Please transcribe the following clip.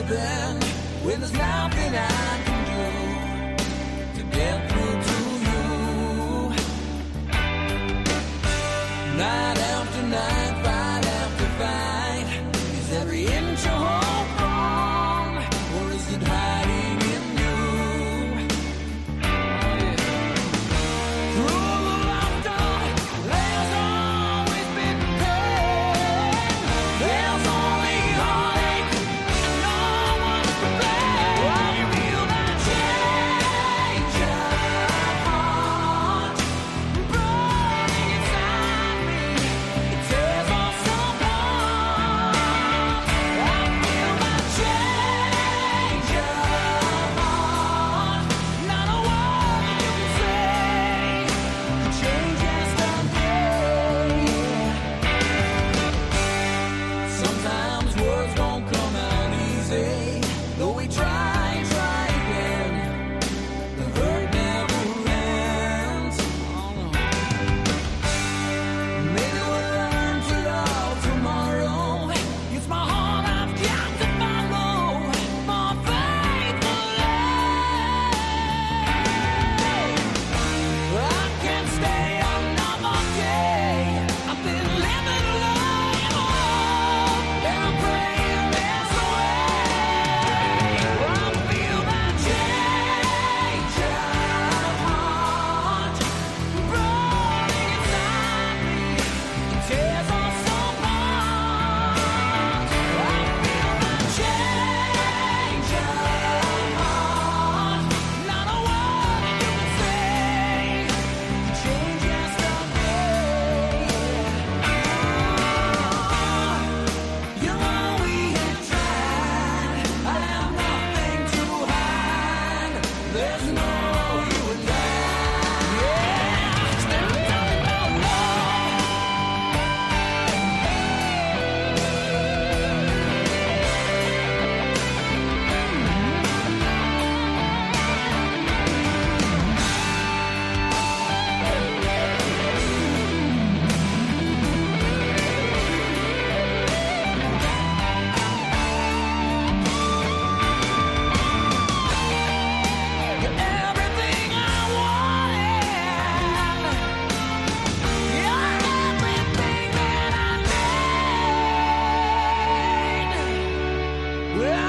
then when there's nothing I can do to get through to you. Night after night, fight after fight, is every inch a hope wrong, or is it hiding in you? Through the laughter, there's always been pain. There's only heartache, and no one's to blame. I feel that change of heart burning inside me. It tears us apart. I feel that change of heart. Not a word you can say could change yesterday. Sometimes words don't come out easy, though we try again. The hurt never ends. Maybe we'll learn to love tomorrow. It's my heart I've got to follow, more faithfully. I can't stay another day. I've been living alone, and I'm praying there's a way. I feel that change of heart burning inside me. It tears us apart. I feel that change of heart. Not a word you can say could change yesterday. You're all we had tried. I have nothing to hide. There's no you and I. Yeah, still talking about love. You're everything I wanted. You're everything that I need. Well,